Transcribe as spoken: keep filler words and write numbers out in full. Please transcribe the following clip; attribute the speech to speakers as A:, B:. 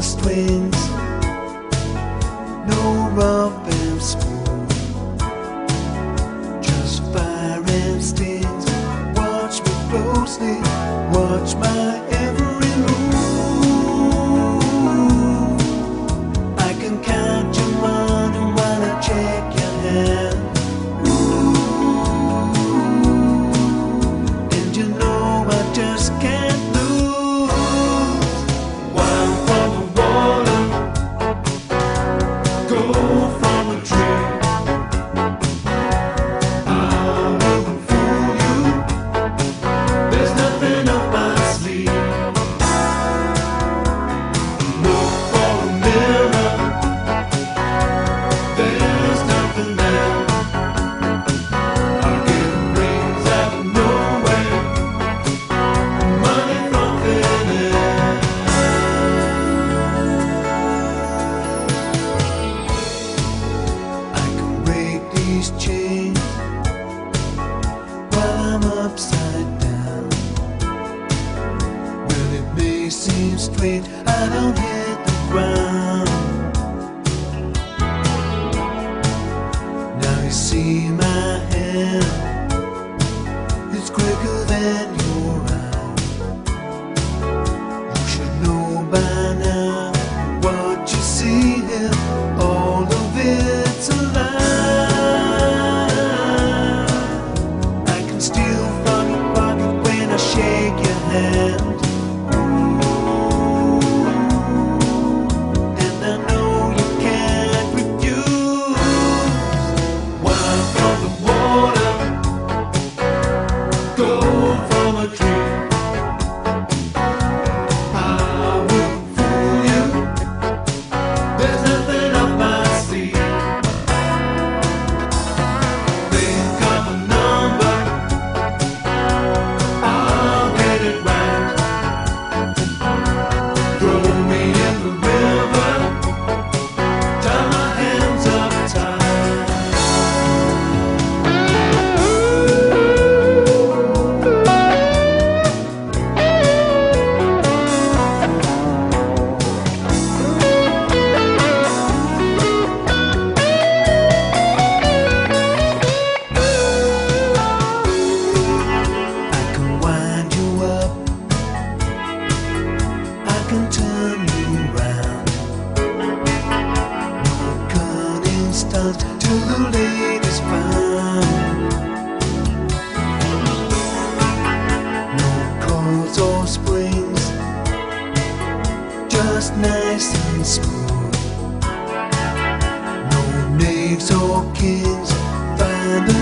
A: strings, no rough and smooth, just fire and stings. Watch me closely, watch my every move. I can count your money while I check your hand. And you know I just can't lose. Wine from the water, gold from a tree. I wouldn't fool you, there's nothing up my sleeve. Look for a mirror, there's nothing there. I'll get rings out of nowhere, money from thin air. I can break these chains while I'm upside down. Well, it may seem strange, I don't hit the ground. Now you see my hand, it's quicker than your eye. You should know by now what you see here, all of it's a lie. I can steal from your pocket when I shake your hand. And I know you can't refuse. Wine from the water, gold from a tree. I wouldn't fool you, there's nothing up my sleeve. Think of a number, I'll get it right. Throw me in the river, tie my hands up tight. I can wind you up, I can turn you round. No cunning stunts till the lady's found. No chords or springs, just nice and smooth. No knaves or kings, find the